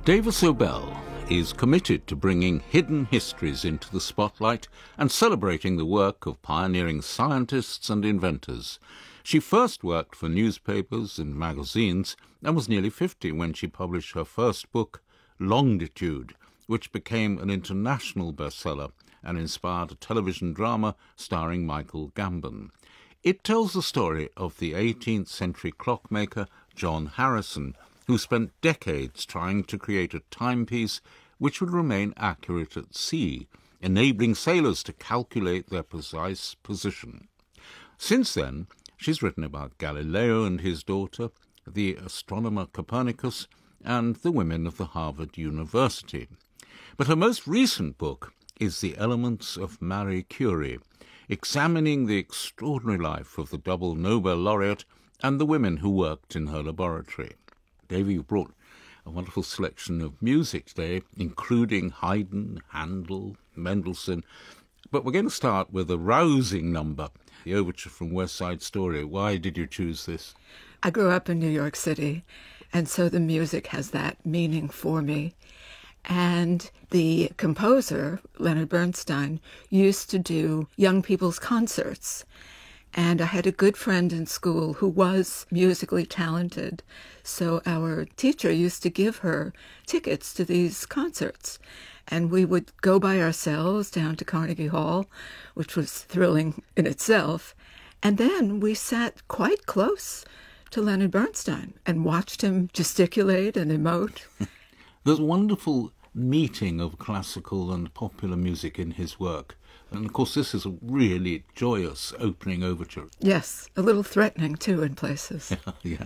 Davis O'Bell is committed to bringing hidden histories into the spotlight and celebrating the work of pioneering scientists and inventors. She first worked for newspapers and magazines and was nearly 50 when she published her first book, Longitude, which became an international bestseller and inspired a television drama starring Michael Gambon. It tells the story of the 18th century clockmaker John Harrison, who spent decades trying to create a timepiece which would remain accurate at sea, enabling sailors to calculate their precise position. Since then, she's written about Galileo and his daughter, the astronomer Copernicus, and the women of the Harvard University. But her most recent book is The Elements of Marie Curie, examining the extraordinary life of the double Nobel laureate and the women who worked in her laboratory. Davy, you brought a wonderful selection of music today, including Haydn, Handel, Mendelssohn. But we're going to start with a rousing number, the overture from West Side Story. Why did you choose this? I grew up in New York City, and so the music has that meaning for me. And the composer, Leonard Bernstein, used to do young people's concerts. And I had a good friend in school who was musically talented. So our teacher used to give her tickets to these concerts. And we would go by ourselves down to Carnegie Hall, which was thrilling in itself. And then we sat quite close to Leonard Bernstein and watched him gesticulate and emote. There's a wonderful meeting of classical and popular music in his work. And, of course, this is a really joyous opening overture. Yes, a little threatening, too, in places. Yeah.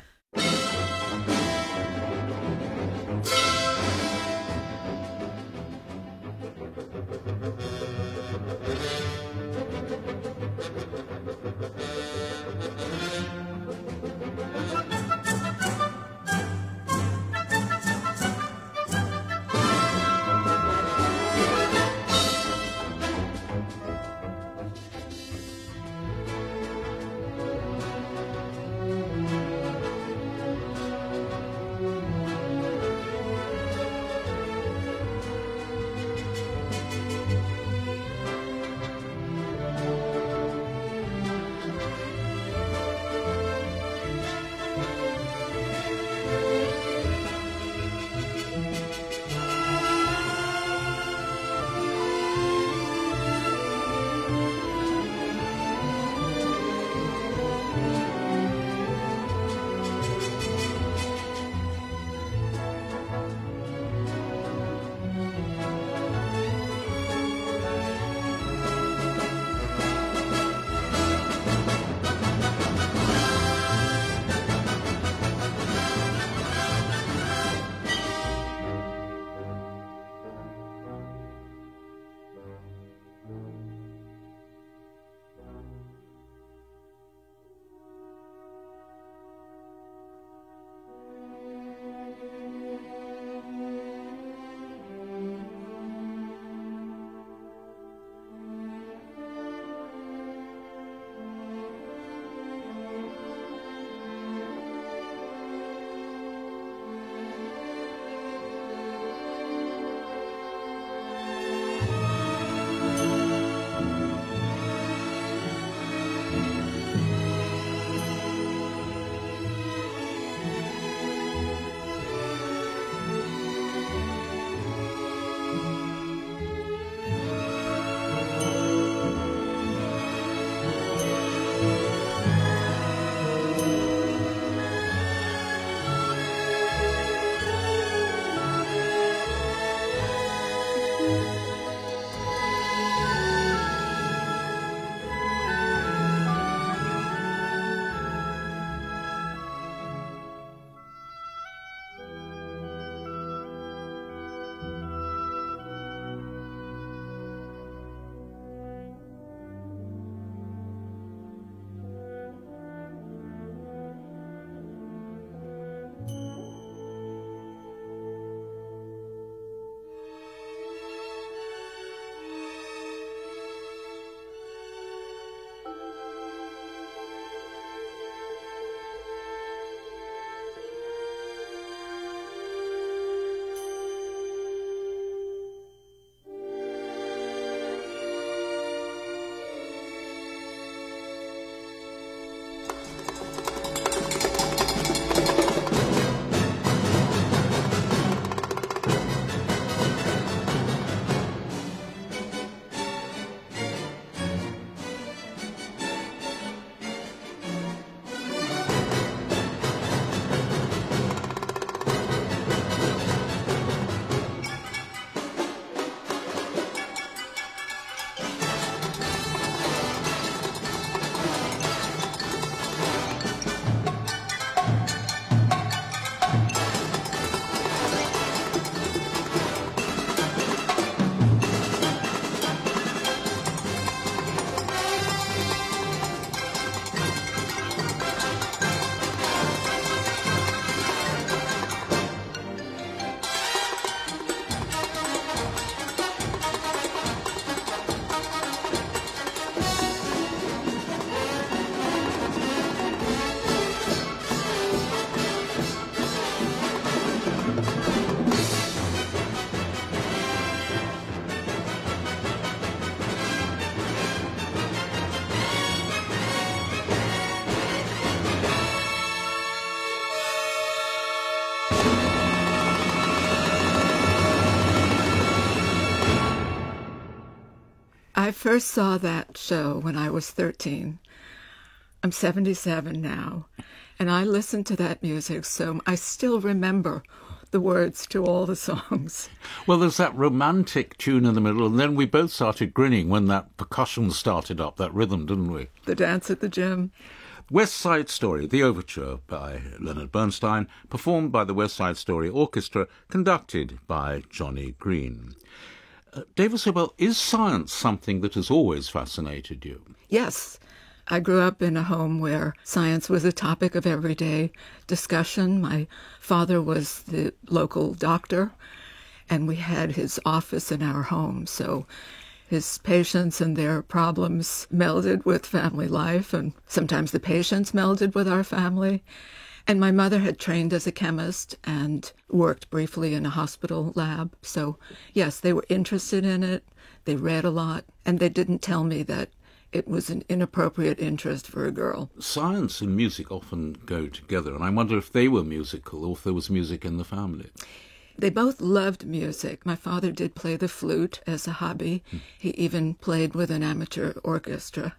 first saw that show when I was 13. I'm 77 now, and I listened to that music, so I still remember the words to all the songs. Well, there's that romantic tune in the middle, and then we both started grinning when that percussion started up, that rhythm, didn't we? The Dance at the Gym. West Side Story, the overture by Leonard Bernstein, performed by the West Side Story Orchestra, conducted by Johnny Green. Davis Hillbell, is science something that has always fascinated you? Yes. I grew up in a home where science was a topic of everyday discussion. My father was the local doctor, and we had his office in our home. So his patients and their problems melded with family life, and sometimes the patients melded with our family. And my mother had trained as a chemist and worked briefly in a hospital lab. So, yes, they were interested in it. They read a lot, and they didn't tell me that it was an inappropriate interest for a girl. Science and music often go together, and I wonder if they were musical or if there was music in the family. They both loved music. My father did play the flute as a hobby. He even played with an amateur orchestra.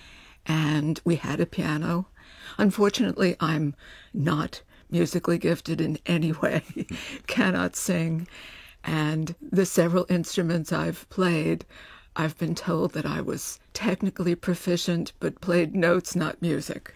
And we had a piano. Unfortunately, I'm not musically gifted in any way, cannot sing. And the several instruments I've played, I've been told that I was technically proficient, but played notes, not music.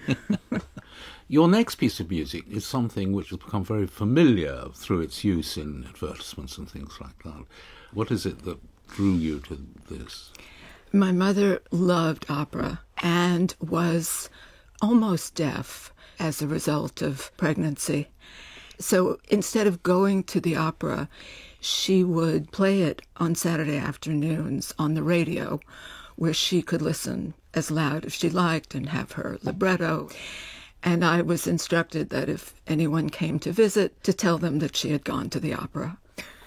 Your next piece of music is something which has become very familiar through its use in advertisements and things like that. What is it that drew you to this? My mother loved opera and was almost deaf as a result of pregnancy. So instead of going to the opera, she would play it on Saturday afternoons on the radio, where she could listen as loud as she liked and have her libretto. And I was instructed that if anyone came to visit, to tell them that she had gone to the opera.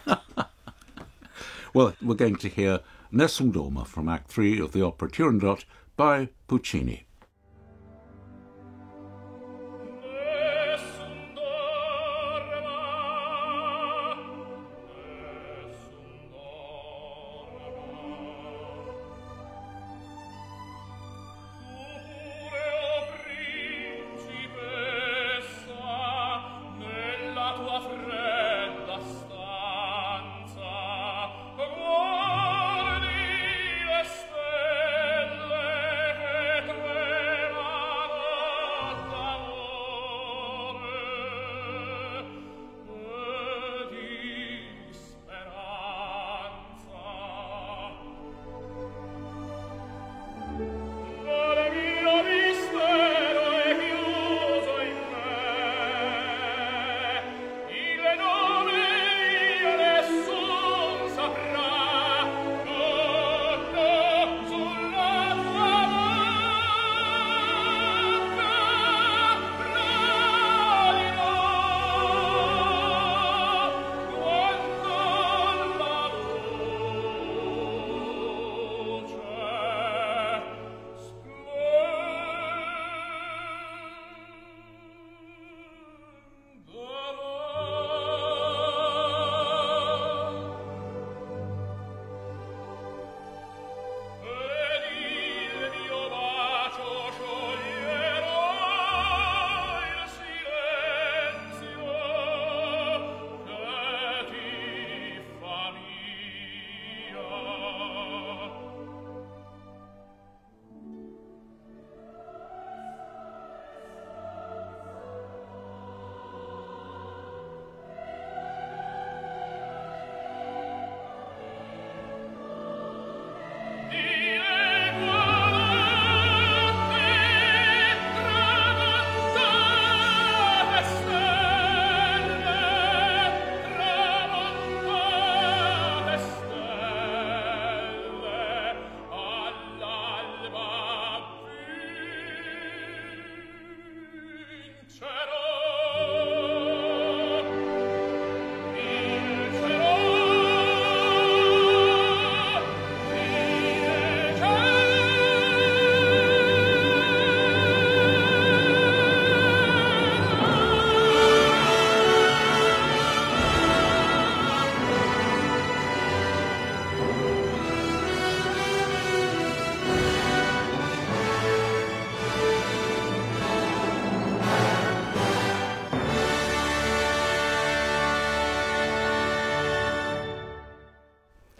Well, we're going to hear Nessun Dorma from Act 3 of the opera Turandot by Puccini. Guardi le stelle che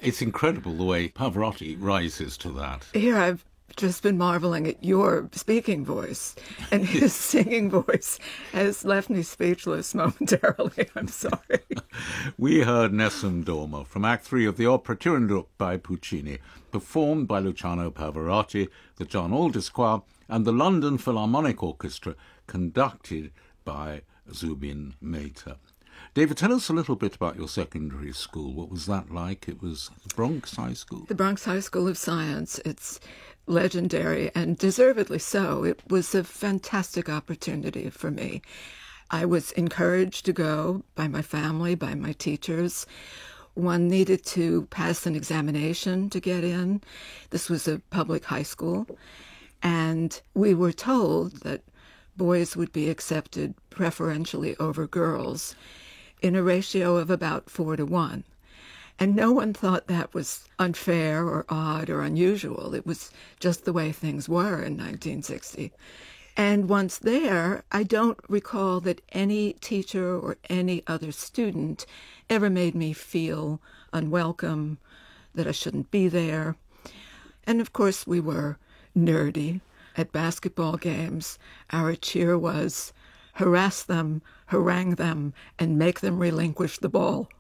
It's incredible the way Pavarotti rises to that. Here I've just been marveling at your speaking voice, and his singing voice has left me speechless momentarily. I'm sorry. We heard Nessun Dorma from Act 3 of the opera Turandot by Puccini, performed by Luciano Pavarotti, the John Aldous Choir, and the London Philharmonic Orchestra, conducted by Zubin Mehta. David, tell us a little bit about your secondary school. What was that like? It was the Bronx High School? The Bronx High School of Science. It's legendary, and deservedly so. It was a fantastic opportunity for me. I was encouraged to go by my family, by my teachers. One needed to pass an examination to get in. This was a public high school, and we were told that boys would be accepted preferentially over girls in a ratio of about 4 to 1. And no one thought that was unfair or odd or unusual. It was just the way things were in 1960. And once there, I don't recall that any teacher or any other student ever made me feel unwelcome, that I shouldn't be there. And of course, we were nerdy. At basketball games, our cheer was harass them, harangue them, and make them relinquish the ball.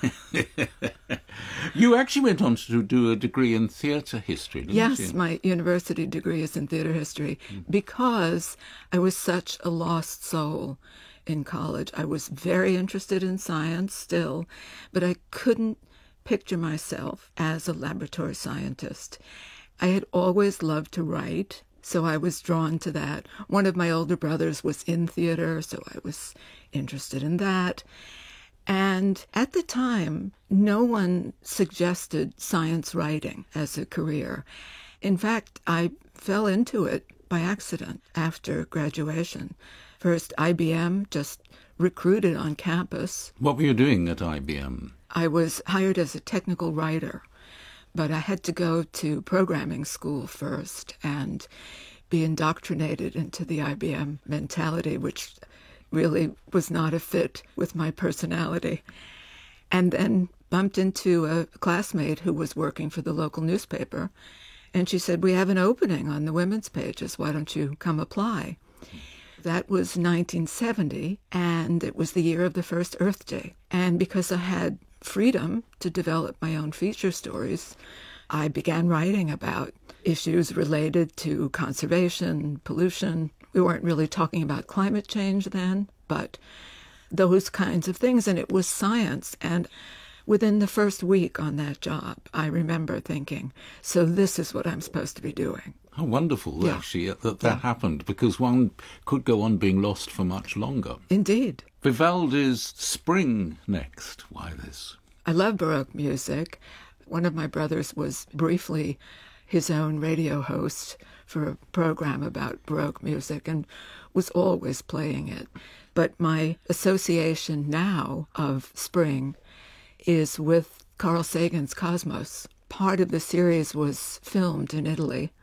You actually went on to do a degree in theatre history, didn't you? Yes, my university degree is in theatre history because I was such a lost soul in college. I was very interested in science still, but I couldn't picture myself as a laboratory scientist. I had always loved to write, so I was drawn to that. One of my older brothers was in theater, so I was interested in that. And at the time, no one suggested science writing as a career. In fact, I fell into it by accident after graduation. First, IBM just recruited on campus. What were you doing at IBM? I was hired as a technical writer, but I had to go to programming school first and be indoctrinated into the IBM mentality, which really was not a fit with my personality. And then bumped into a classmate who was working for the local newspaper, and she said, "We have an opening on the women's pages. Why don't you come apply?" That was 1970, and it was the year of the first Earth Day. And because I had freedom to develop my own feature stories, I began writing about issues related to conservation, pollution. We weren't really talking about climate change then, but those kinds of things, and it was science. And within the first week on that job, I remember thinking, so this is what I'm supposed to be doing. How wonderful, actually, that happened, because one could go on being lost for much longer. Indeed. Vivaldi's Spring next. Why this? I love Baroque music. One of my brothers was briefly his own radio host for a program about Baroque music and was always playing it. But my association now of Spring is with Carl Sagan's Cosmos. Part of the series was filmed in Italy,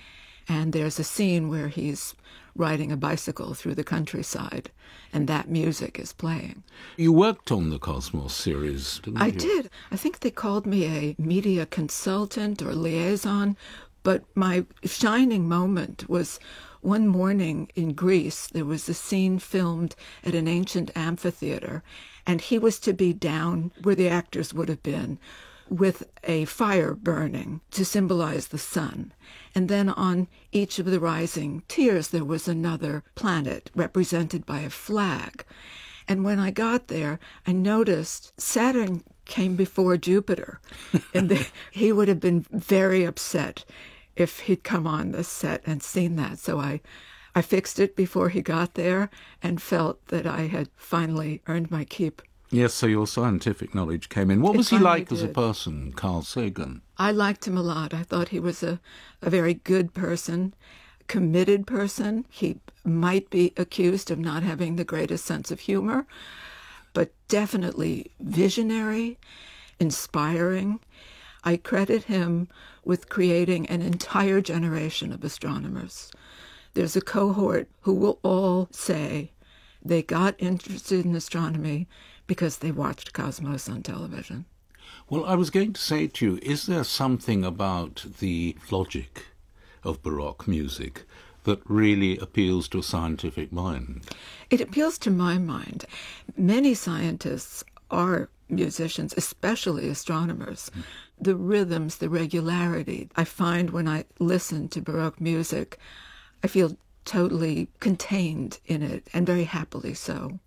and there's a scene where he's riding a bicycle through the countryside, and that music is playing. You worked on the Cosmos series, didn't you? I did. I think they called me a media consultant or liaison, but my shining moment was one morning in Greece. There was a scene filmed at an ancient amphitheater, and he was to be down where the actors would have been, with a fire burning to symbolize the sun. And then on each of the rising tiers, there was another planet represented by a flag. And when I got there, I noticed Saturn came before Jupiter. And he would have been very upset if he'd come on the set and seen that. So I fixed it before he got there and felt that I had finally earned my keep. Yes, so your scientific knowledge came in. What was he like as a person, Carl Sagan? I liked him a lot. I thought he was a very good person, committed person. He might be accused of not having the greatest sense of humor, but definitely visionary, inspiring. I credit him with creating an entire generation of astronomers. There's a cohort who will all say they got interested in astronomy because they watched Cosmos on television. Well, I was going to say to you, is there something about the logic of Baroque music that really appeals to a scientific mind? It appeals to my mind. Many scientists are musicians, especially astronomers. The rhythms, the regularity, I find when I listen to Baroque music, I feel totally contained in it, and very happily so.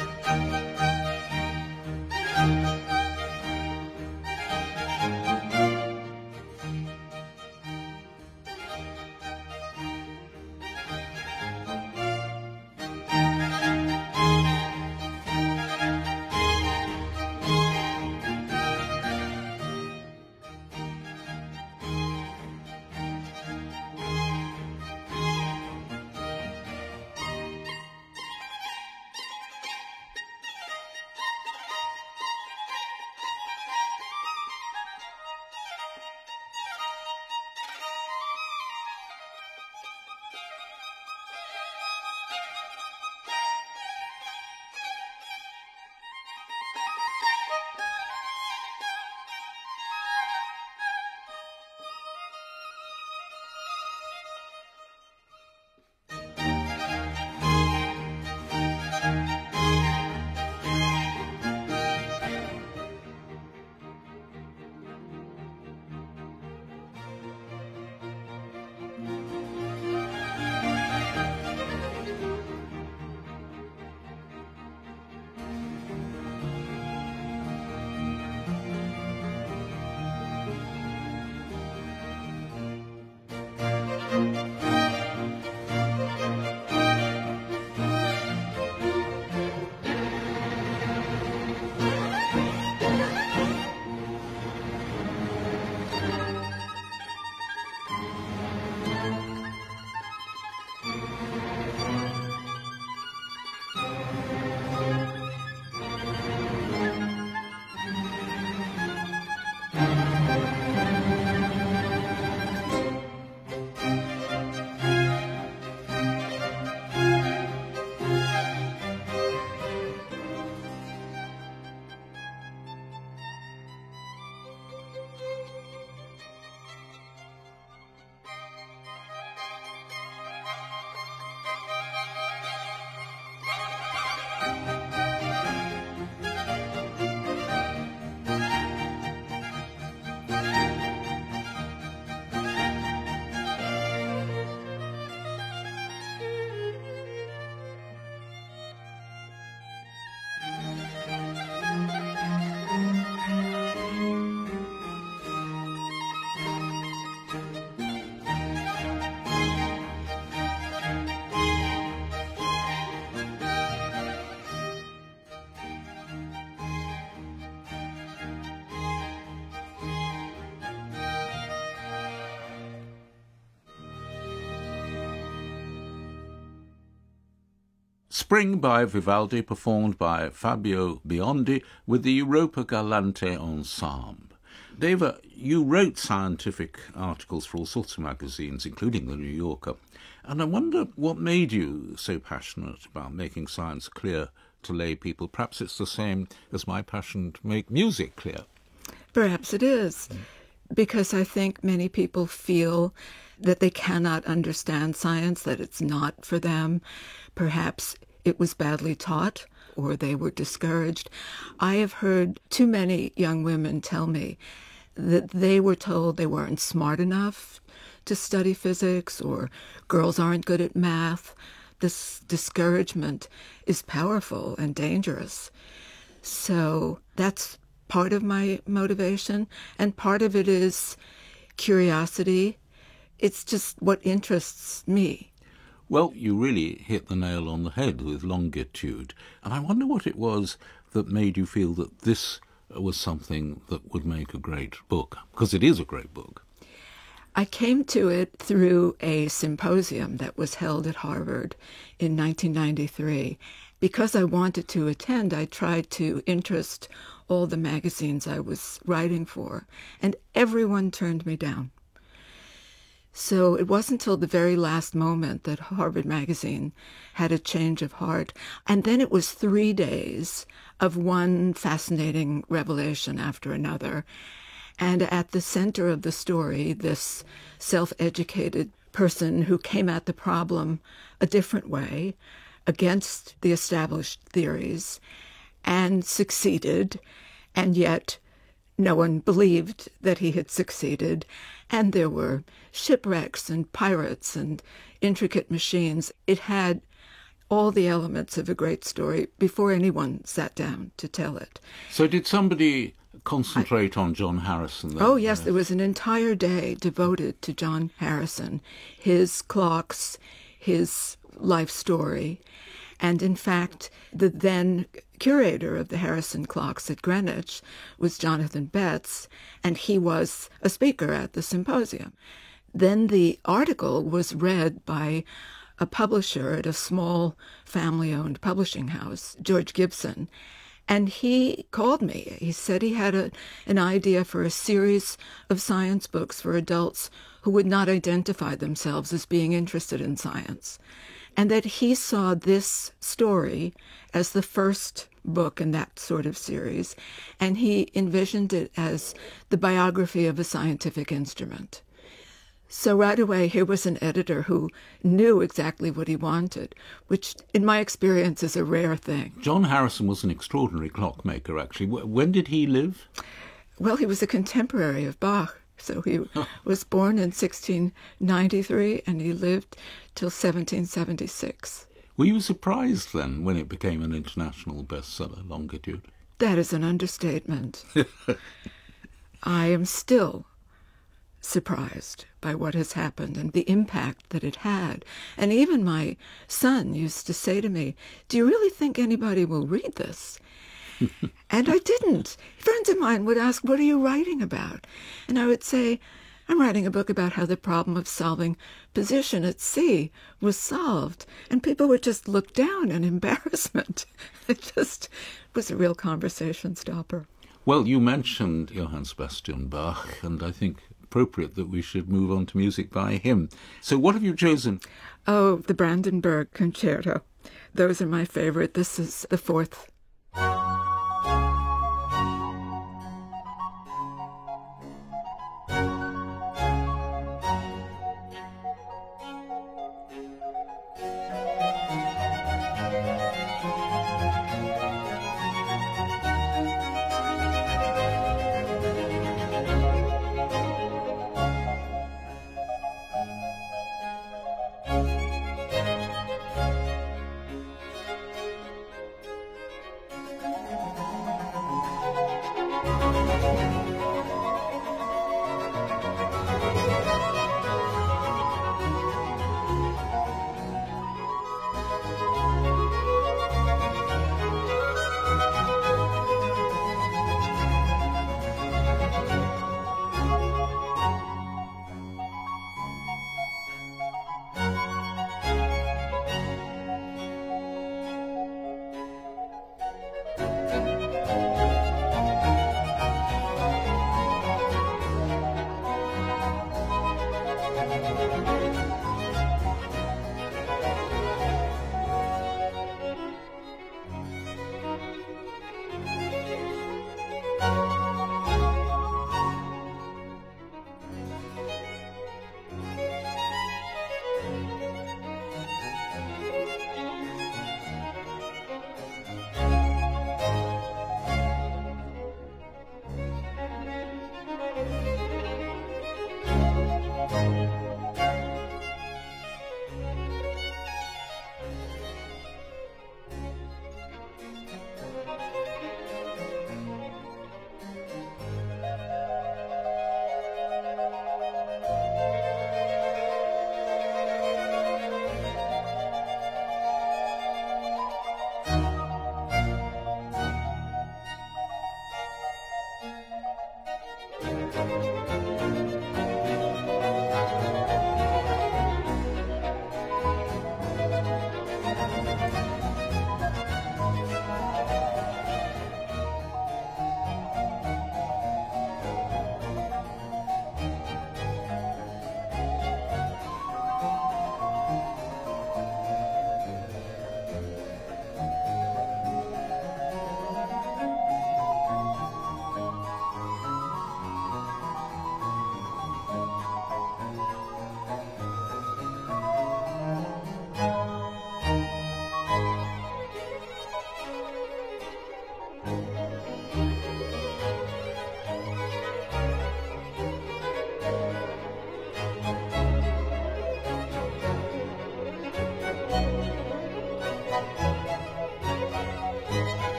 Spring by Vivaldi, performed by Fabio Biondi with the Europa Galante Ensemble. Deva, you wrote scientific articles for all sorts of magazines, including The New Yorker, and I wonder what made you so passionate about making science clear to lay people. Perhaps it's the same as my passion to make music clear. Perhaps it is, because I think many people feel that they cannot understand science, that it's not for them. Perhaps it was badly taught, or they were discouraged. I have heard too many young women tell me that they were told they weren't smart enough to study physics, or girls aren't good at math. This discouragement is powerful and dangerous. So that's part of my motivation, and part of it is curiosity. It's just what interests me. Well, you really hit the nail on the head with Longitude, and I wonder what it was that made you feel that this was something that would make a great book, because it is a great book. I came to it through a symposium that was held at Harvard in 1993. Because I wanted to attend, I tried to interest all the magazines I was writing for, and everyone turned me down. So it wasn't until the very last moment that Harvard Magazine had a change of heart. And then it was 3 days of one fascinating revelation after another. And at the center of the story, this self-educated person who came at the problem a different way, against the established theories, and succeeded, and yet no one believed that he had succeeded. And there were shipwrecks and pirates and intricate machines. It had all the elements of a great story before anyone sat down to tell it. So did somebody concentrate on John Harrison then? Oh, yes, there was an entire day devoted to John Harrison, his clocks, his life story. And in fact, the then curator of the Harrison clocks at Greenwich was Jonathan Betts, and he was a speaker at the symposium. Then the article was read by a publisher at a small family-owned publishing house, George Gibson, and he called me. He said he had an idea for a series of science books for adults who would not identify themselves as being interested in science, and that he saw this story as the first book in that sort of series, and he envisioned it as the biography of a scientific instrument. So right away, here was an editor who knew exactly what he wanted, which in my experience is a rare thing. John Harrison was an extraordinary clockmaker, actually. When did he live? Well, he was a contemporary of Bach. So he was born in 1693 and he lived till 1776. Were you surprised then when it became an international bestseller, Longitude? That is an understatement. I am still surprised by what has happened and the impact that it had. And even my son used to say to me, "Do you really think anybody will read this?" And I didn't. Friends of mine would ask, "What are you writing about?" And I would say, "I'm writing a book about how the problem of solving position at sea was solved." And people would just look down in embarrassment. It just was a real conversation stopper. Well, you mentioned Johann Sebastian Bach, and I think appropriate that we should move on to music by him. So what have you chosen? Oh, the Brandenburg Concerto. Those are my favorite. This is the fourth.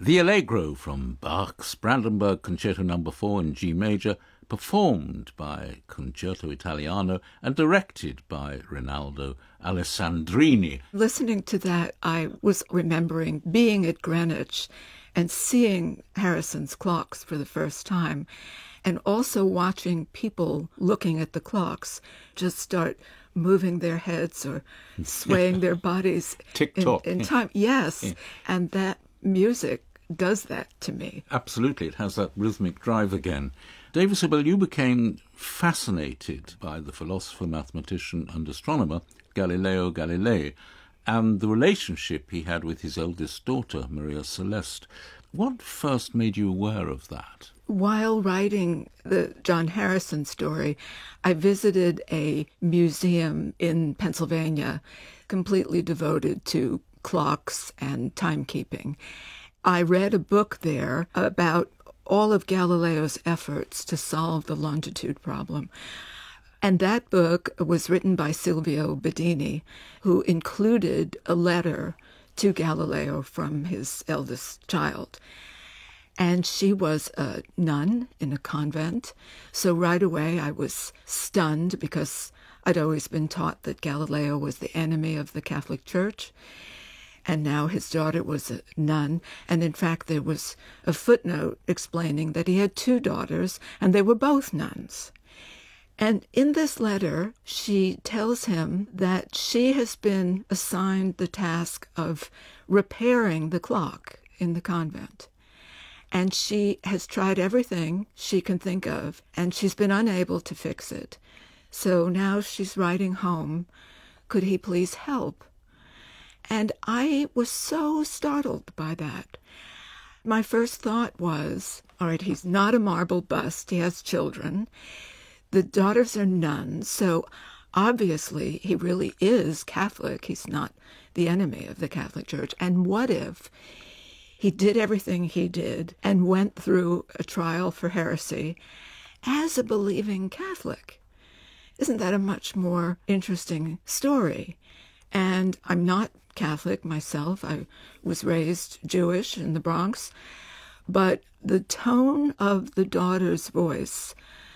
The Allegro from Bach's Brandenburg Concerto No. 4 in G major, performed by Concerto Italiano and directed by Rinaldo Alessandrini. Listening to that, I was remembering being at Greenwich and seeing Harrison's clocks for the first time, and also watching people looking at the clocks just start moving their heads or swaying their bodies Tick-tock. in time. Yes, Yeah. and that music does that to me. Absolutely, it has that rhythmic drive again. David Sibel, you became fascinated by the philosopher, mathematician and astronomer Galileo Galilei and the relationship he had with his eldest daughter, Maria Celeste. What first made you aware of that? While writing the John Harrison story, I visited a museum in Pennsylvania completely devoted to clocks and timekeeping. I read a book there about all of Galileo's efforts to solve the longitude problem. And that book was written by Silvio Bedini, who included a letter to Galileo from his eldest child. And she was a nun in a convent. So right away I was stunned because I'd always been taught that Galileo was the enemy of the Catholic Church. And now his daughter was a nun. And in fact, there was a footnote explaining that he had two daughters, and they were both nuns. And in this letter, she tells him that she has been assigned the task of repairing the clock in the convent. And she has tried everything she can think of, and she's been unable to fix it. So now she's writing home, could he please help? And I was so startled by that. My first thought was, all right, he's not a marble bust. He has children. The daughters are nuns, so obviously he really is Catholic. He's not the enemy of the Catholic Church. And what if he did everything he did and went through a trial for heresy as a believing Catholic? Isn't that a much more interesting story? And I'm not Catholic myself. I was raised Jewish in the Bronx. But the tone of the daughter's voice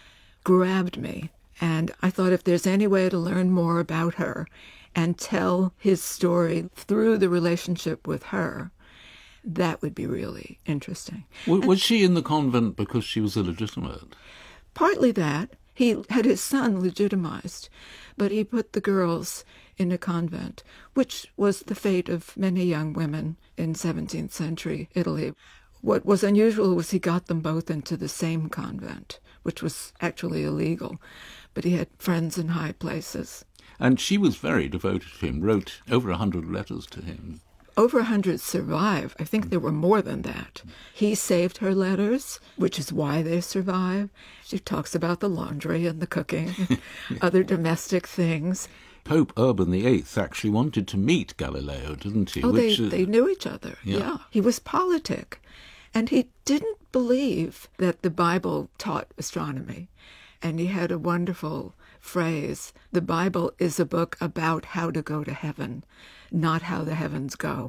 grabbed me. And I thought if there's any way to learn more about her and tell his story through the relationship with her, that would be really interesting. Was she in the convent because she was illegitimate? Partly that. He had his son legitimized, but he put the girls in a convent, which was the fate of many young women in 17th century Italy. What was unusual was he got them both into the same convent, which was actually illegal, but he had friends in high places. And she was very devoted to him, wrote over 100 letters to him. Over 100 survive. I think there were more than that. He saved her letters, which is why they survive. She talks about the laundry and the cooking, other domestic things. Pope Urban VIII actually wanted to meet Galileo, didn't he? Oh, they knew each other, yeah. He was politic, and he didn't believe that the Bible taught astronomy. And he had a wonderful phrase, the Bible is a book about how to go to heaven, not how the heavens go.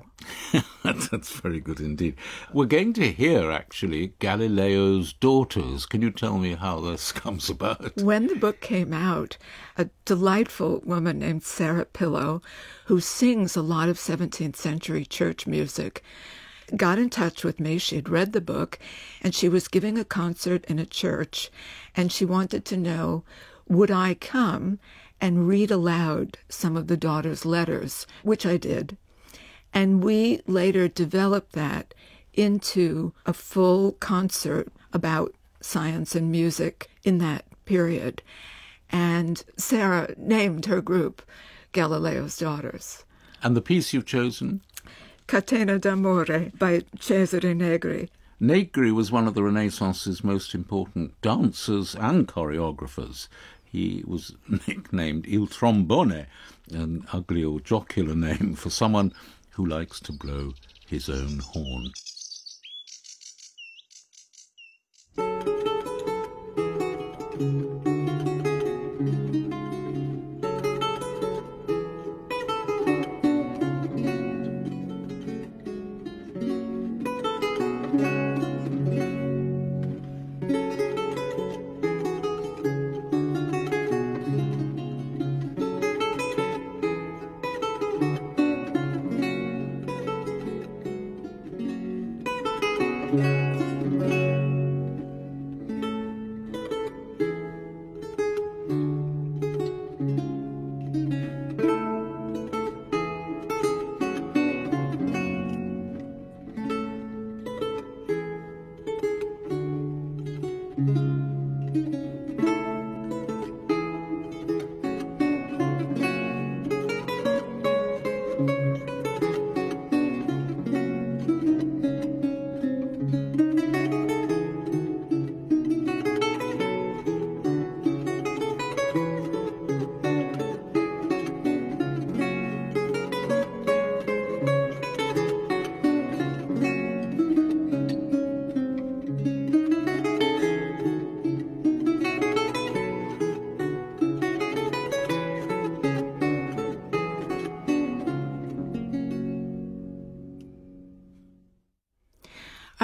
That's very good indeed. We're going to hear, actually, Galileo's daughters. Can you tell me how this comes about? When the book came out, a delightful woman named Sarah Pillow, who sings a lot of 17th century church music, got in touch with me. She had read the book, and she was giving a concert in a church, and she wanted to know, would I come and read aloud some of the daughters' letters, which I did. And we later developed that into a full concert about science and music in that period. And Sarah named her group Galileo's Daughters. And the piece you've chosen? Catena d'Amore by Cesare Negri. Negri was one of the Renaissance's most important dancers and choreographers. He was nicknamed Il Trombone, an ugly or jocular name for someone who likes to blow his own horn.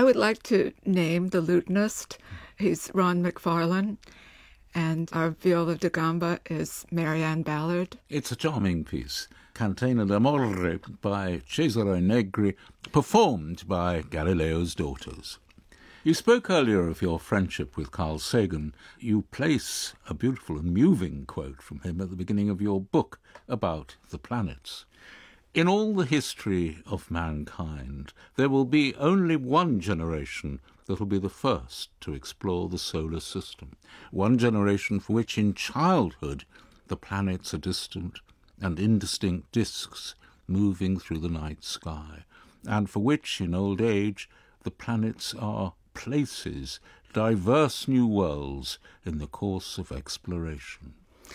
I would like to name the lutenist. He's Ron McFarlane, and our viola da gamba is Marianne Ballard. It's a charming piece, Catena d'Amore by Cesare Negri, performed by Galileo's daughters. You spoke earlier of your friendship with Carl Sagan. You place a beautiful and moving quote from him at the beginning of your book about the planets. In all the history of mankind, there will be only one generation that will be the first to explore the solar system, one generation for which in childhood the planets are distant and indistinct disks moving through the night sky, and for which in old age the planets are places, diverse new worlds in the course of exploration.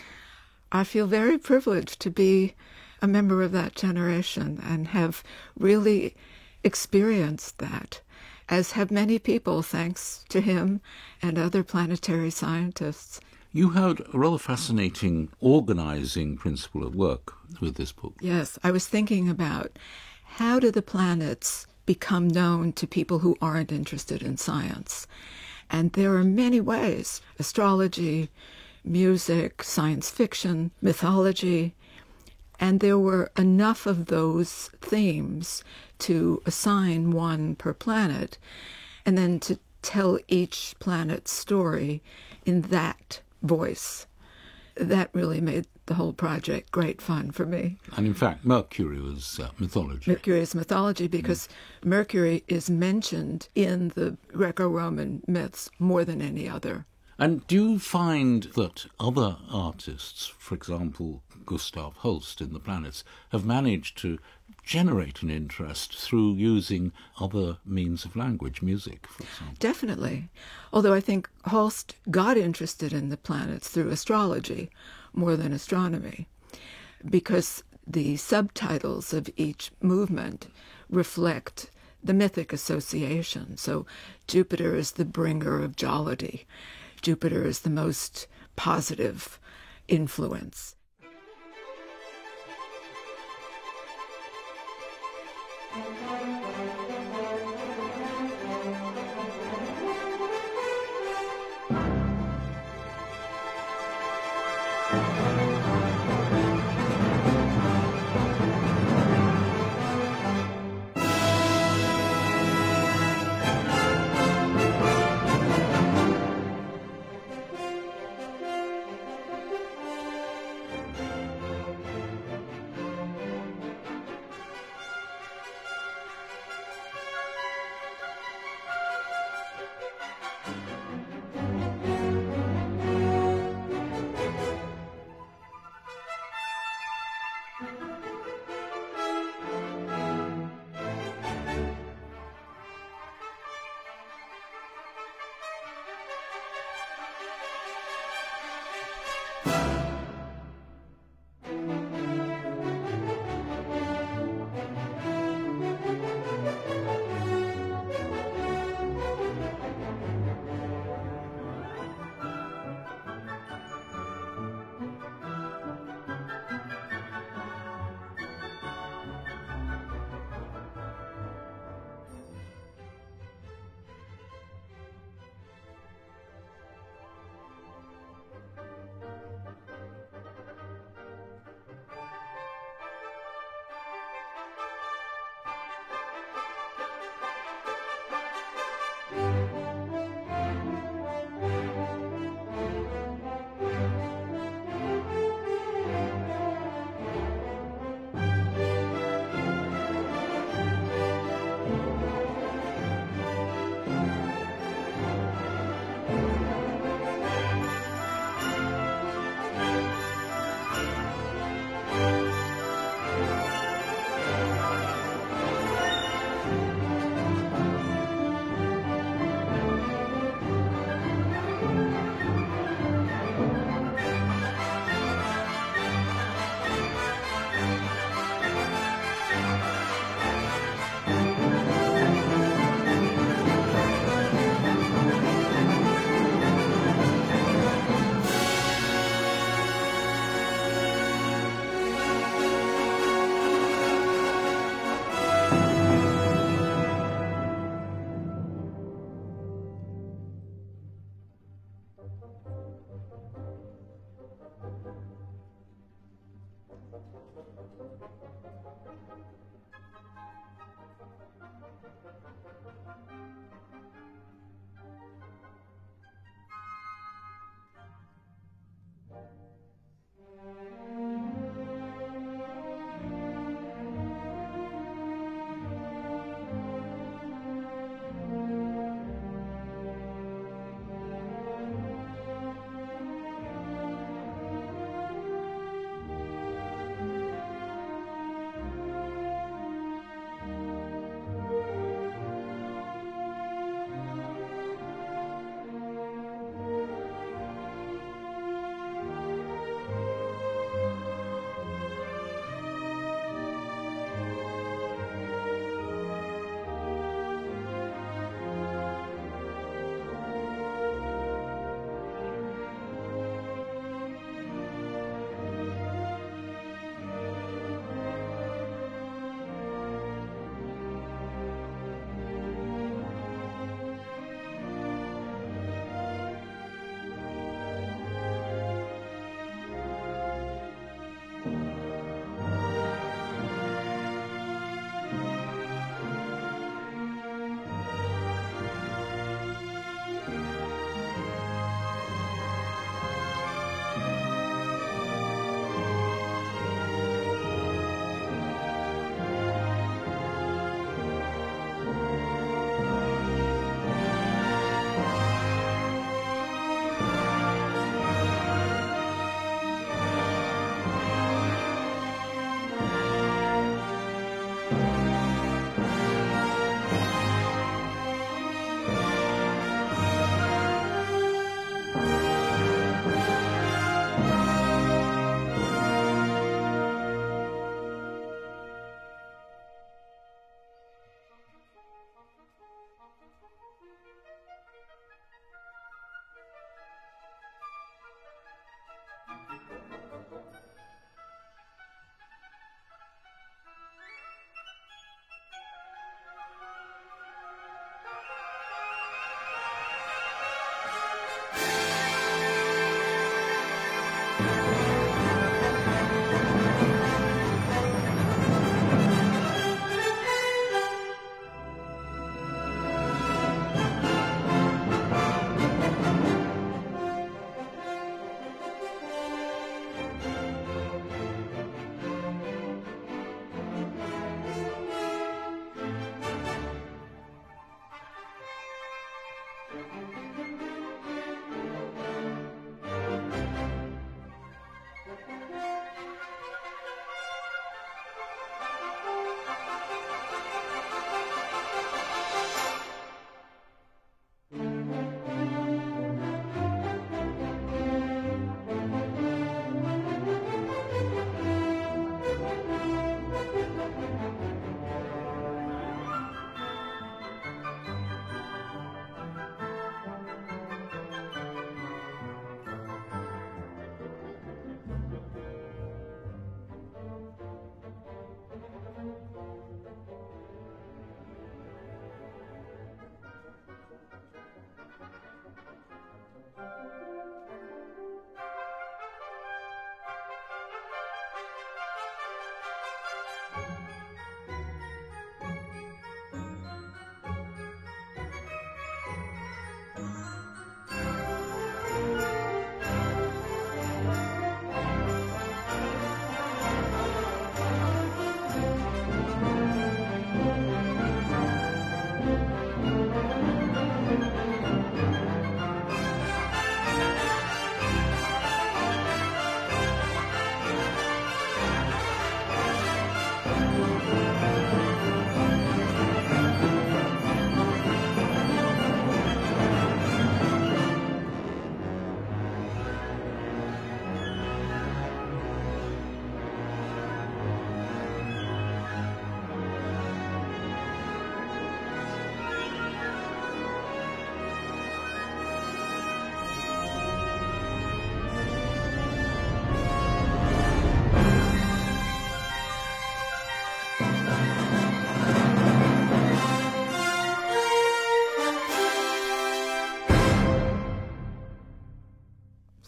I feel very privileged to be a member of that generation and have really experienced that, as have many people, thanks to him and other planetary scientists. You had a rather fascinating organizing principle of work with this book. Yes, I was thinking about how do the planets become known to people who aren't interested in science. And there are many ways: astrology, music, science fiction, mythology. And there were enough of those themes to assign one per planet, and then to tell each planet's story in that voice. That really made the whole project great fun for me. And in fact, Mercury was mythology. Mercury is mythology because Mercury is mentioned in the Greco-Roman myths more than any other. And do you find that other artists, for example, Gustav Holst in The Planets, have managed to generate an interest through using other means of language, music, for example? Definitely. Although I think Holst got interested in the planets through astrology more than astronomy, because the subtitles of each movement reflect the mythic association. So Jupiter is the bringer of jollity. Jupiter is the most positive influence.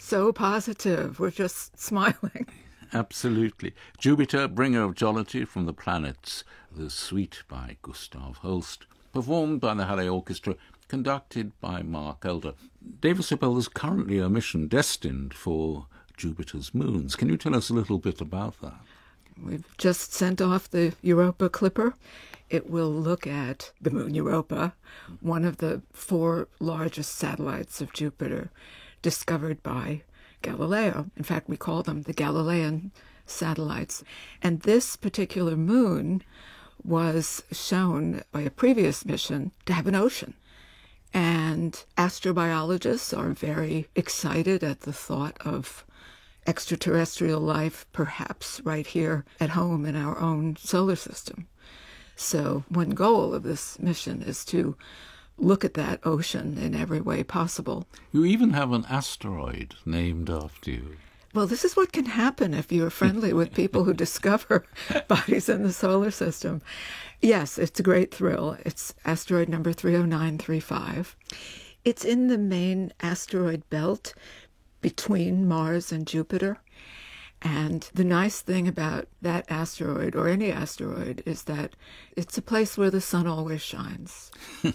so positive. We're just smiling. Absolutely. Jupiter, bringer of jollity from the planets, the suite by Gustav Holst, performed by the Halle Orchestra, conducted by Mark Elder. David Sibel, there's currently a mission destined for Jupiter's moons. Can you tell us a little bit about that? We've just sent off the Europa Clipper. It will look at the moon Europa, one of the 4 largest satellites of Jupiter discovered by Galileo. In fact, we call them the Galilean satellites. And this particular moon was shown by a previous mission to have an ocean. And astrobiologists are very excited at the thought of extraterrestrial life, perhaps right here at home in our own solar system. So one goal of this mission is to look at that ocean in every way possible. You even have an asteroid named after you. Well, this is what can happen if you're friendly with people who discover bodies in the solar system. Yes, it's a great thrill. It's asteroid number 30935. It's in the main asteroid belt between Mars and Jupiter. And the nice thing about that asteroid, or any asteroid, is that it's a place where the sun always shines.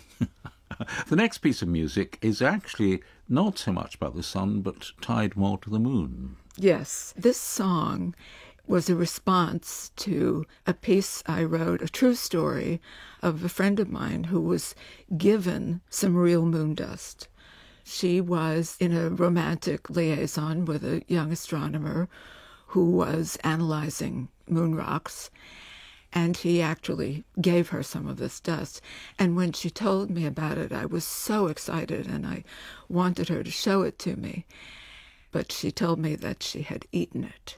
The next piece of music is actually not so much about the sun, but tied more to the moon. Yes, this song was a response to a piece I wrote, a true story of a friend of mine who was given some real moon dust. She was in a romantic liaison with a young astronomer who was analyzing moon rocks, and he actually gave her some of this dust. And when she told me about it, I was so excited, and I wanted her to show it to me. But she told me that she had eaten it.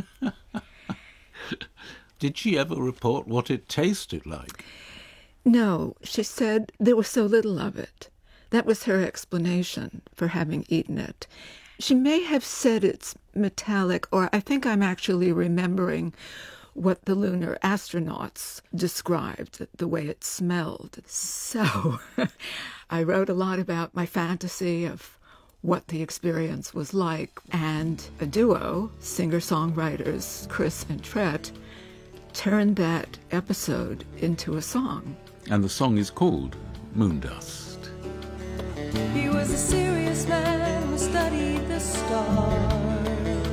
Did she ever report what it tasted like? No, she said there was so little of it. That was her explanation for having eaten it. She may have said it's metallic, or I think I'm actually remembering what the lunar astronauts described, the way it smelled. So I wrote a lot about my fantasy of what the experience was like, and a duo, singer-songwriters Chris and Tret, turned that episode into a song. And the song is called Moondust. He was a serious man who studied the stars.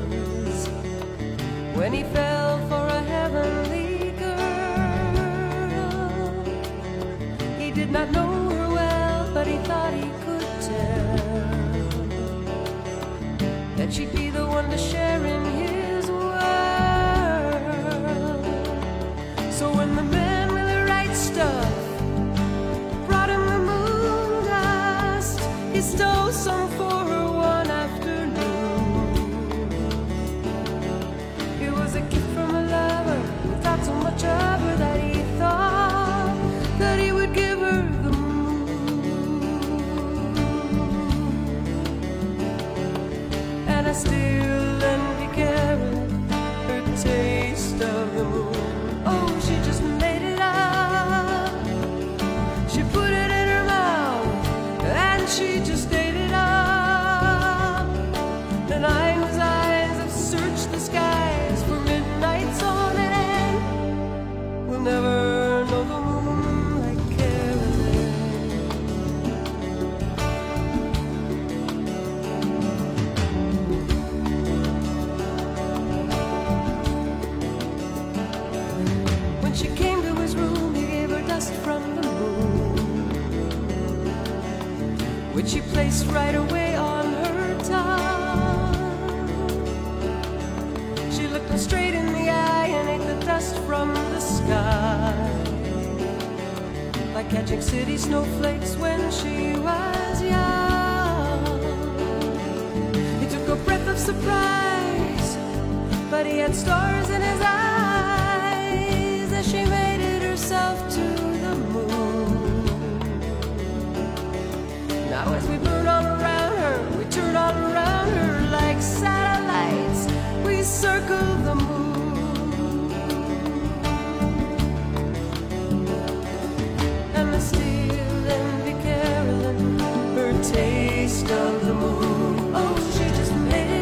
When he fell for a heavenly girl, he did not know her well, but he thought he could tell that she'd be the one to share in his world. So when the man with the right stuff brought him the moon dust, he stole some for her one afternoon. It was a gift from a lover who thought so much of her that he thought that he would give her the moon. And I still envy Karen her taste of the moon. Oh, she just made it up. She put it in her mouth and she just ate it up. And I whose eyes have searched the skies for midnight's on end will never know the moon like Caroline. When she came to his room, he gave her dust from the moon, which he placed right away on her tongue. She looked him straight in the eye and ate the dust from the sky, like catching city snowflakes when she was young. He took a breath of surprise, but he had stars in his eyes as she made it herself to the moon. Now as we burn all around her, we turn all around her like satellites. We circle the moon. And I still envy Carolyn her taste of the moon. Oh, she just made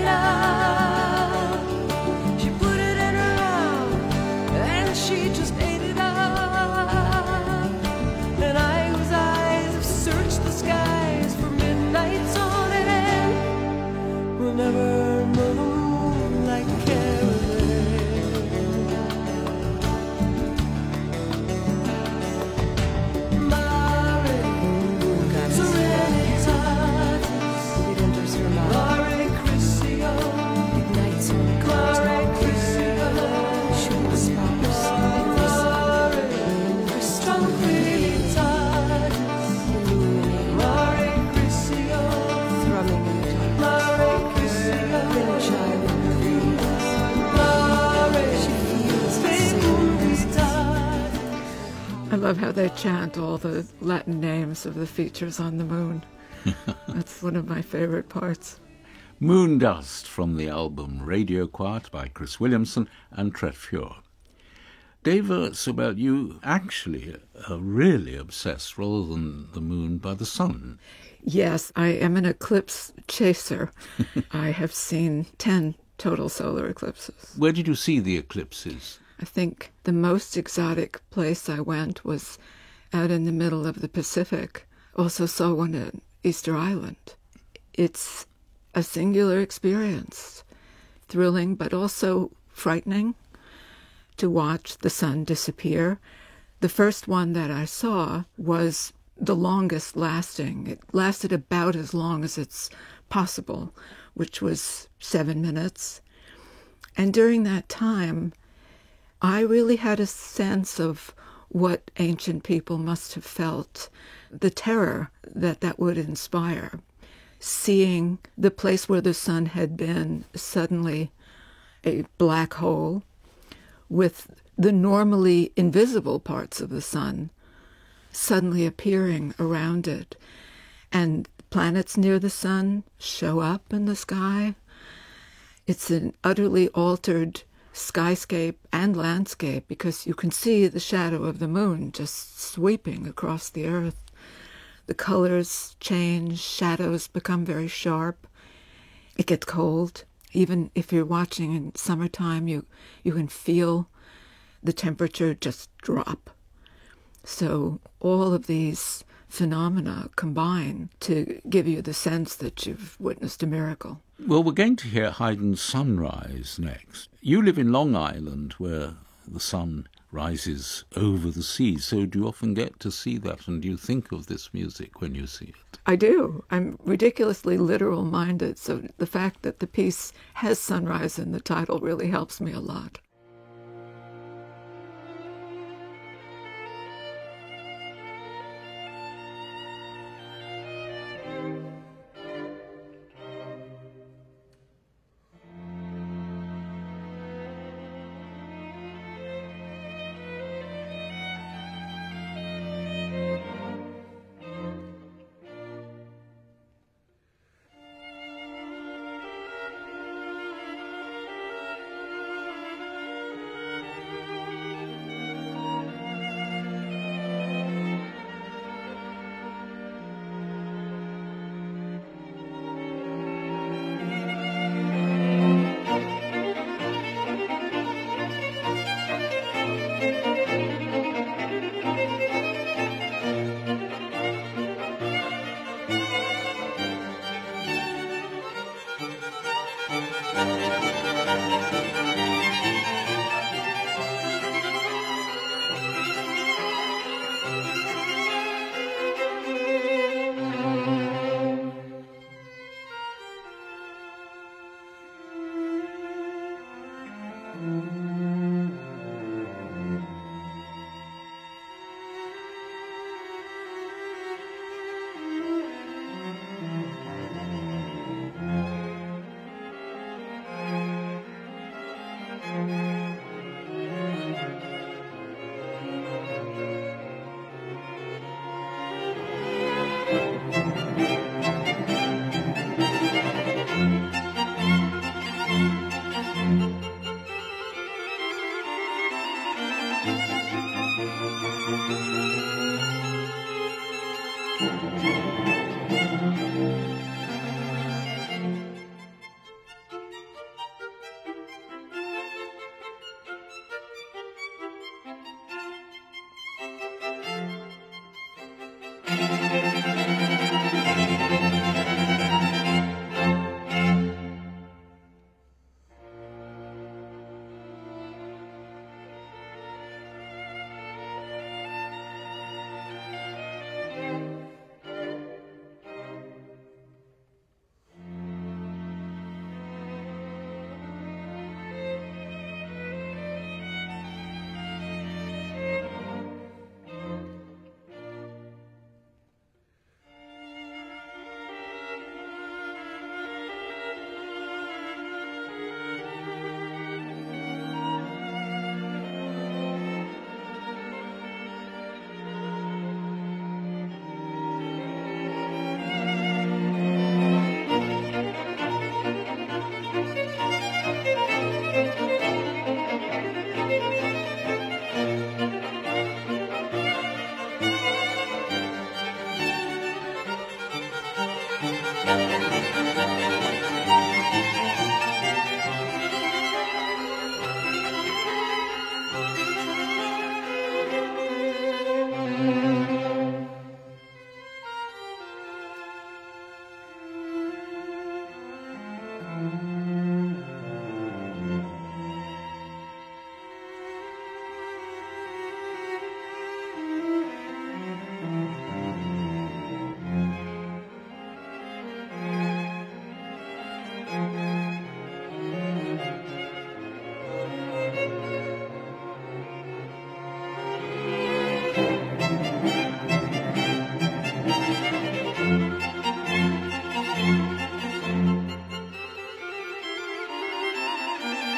you'll never know the moonlight caroling. Mare Serenitatis, It enters her mind, Mare Crisio, ignites her Mare Crisio, shooting sparks, Mare Tranquillitatis, illuminating, Mare Crisio, thrumming in the dark. Mare Crisio, Little child in her veins, Mare she feels the same. Fecunditatis. I love how they chant all the Latin names of the features on the moon. That's one of my favorite parts. Moon Dust from the album Radio Quiet by Chris Williamson and Tret Fjord. Deva Sobel, you actually are really obsessed, rather than the moon, by the sun. Yes, I am an eclipse chaser. I have seen 10 total solar eclipses. Where did you see the eclipses? I think the most exotic place I went was out in the middle of the Pacific. Also saw one at Easter Island. It's a singular experience, thrilling but also frightening to watch the sun disappear. The first one that I saw was the longest lasting. It lasted about as long as it's possible, which was 7 minutes. And during that time, I really had a sense of what ancient people must have felt, the terror that that would inspire. Seeing the place where the sun had been suddenly a black hole with the normally invisible parts of the sun suddenly appearing around it, and planets near the sun show up in the sky. It's an utterly altered skyscape and landscape because you can see the shadow of the moon just sweeping across the earth. The colors change, shadows become very sharp. It gets cold. Even if you're watching in summertime, you can feel the temperature just drop. So all of these phenomena combine to give you the sense that you've witnessed a miracle. Well, we're going to hear Haydn's Sunrise next. You live in Long Island, where the sun rises over the sea, so do you often get to see that, and do you think of this music when you see it? I do. I'm ridiculously literal-minded, so the fact that the piece has sunrise in the title really helps me a lot.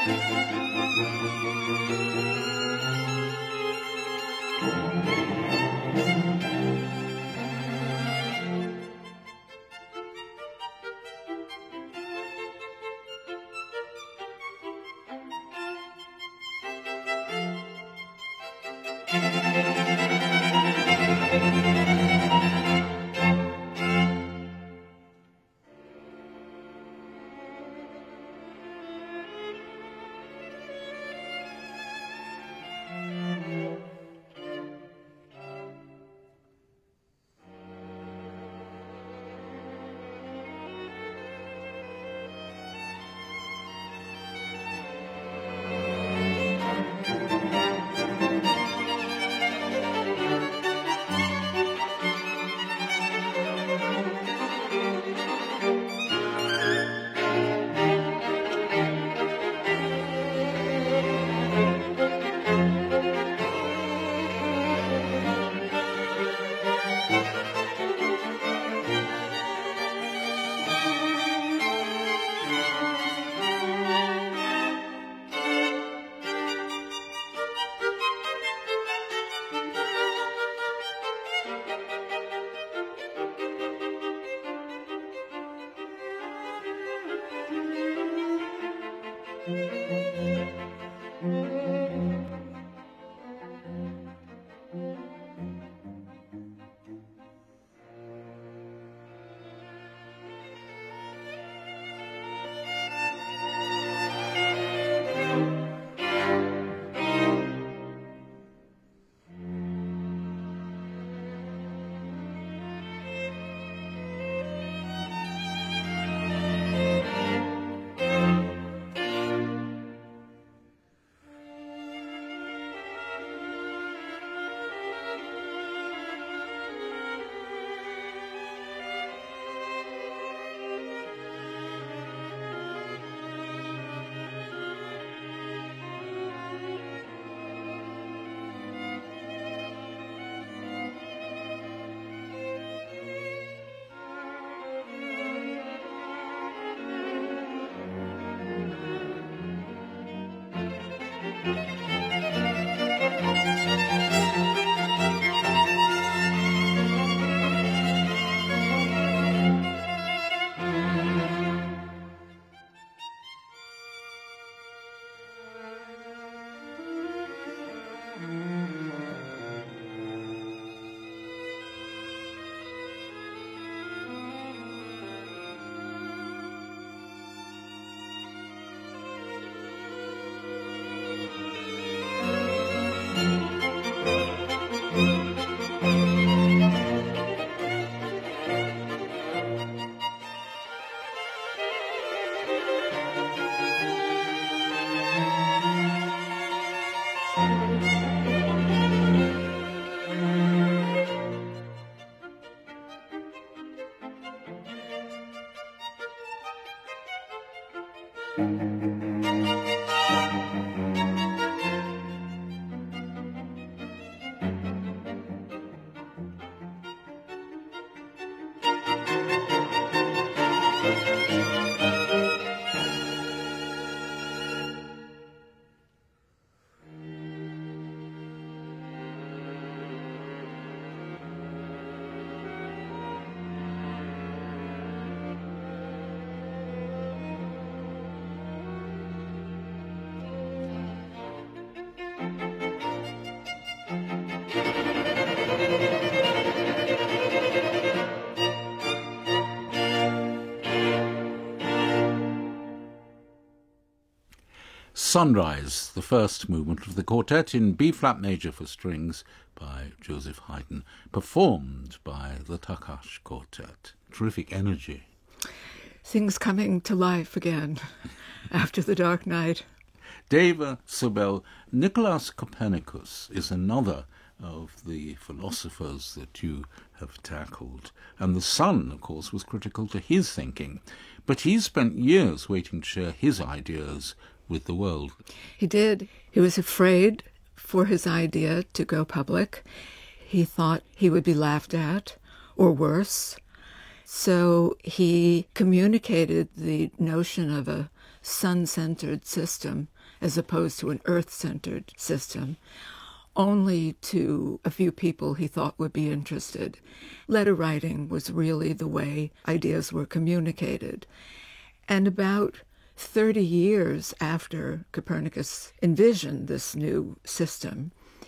Sunrise, the first movement of the quartet in B-flat major for strings by Joseph Haydn, performed by the Takash Quartet. Terrific energy. Things coming to life again after the dark night. Deva Sobel, Nicolaus Copernicus is another of the philosophers that you have tackled. And the sun, of course, was critical to his thinking. But he spent years waiting to share his ideas with the world. He did. He was afraid for his idea to go public. He thought he would be laughed at, or worse. So he communicated the notion of a sun-centered system as opposed to an earth-centered system only to a few people he thought would be interested. Letter writing was really the way ideas were communicated. And about 30 years after Copernicus envisioned this new system,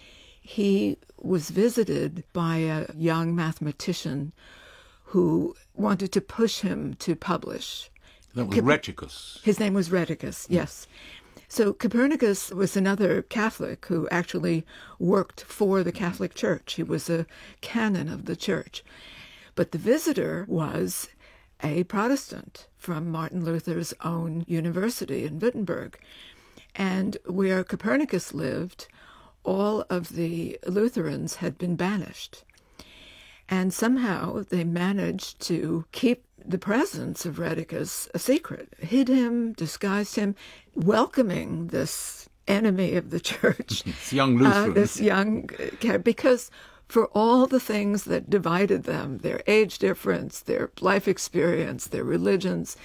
he was visited by a young mathematician who wanted to push him to publish. That was Rheticus. His name was Rheticus, yes. So Copernicus was another Catholic who actually worked for the Catholic Church. He was a canon of the church. But the visitor was a Protestant from Martin Luther's own university in Wittenberg. And where Copernicus lived, all of the Lutherans had been banished. And somehow they managed to keep the presence of Rheticus a secret, hid him, disguised him, welcoming this enemy of the church. This young Lutheran. Because for all the things that divided them, their age difference, their life experience, their religions,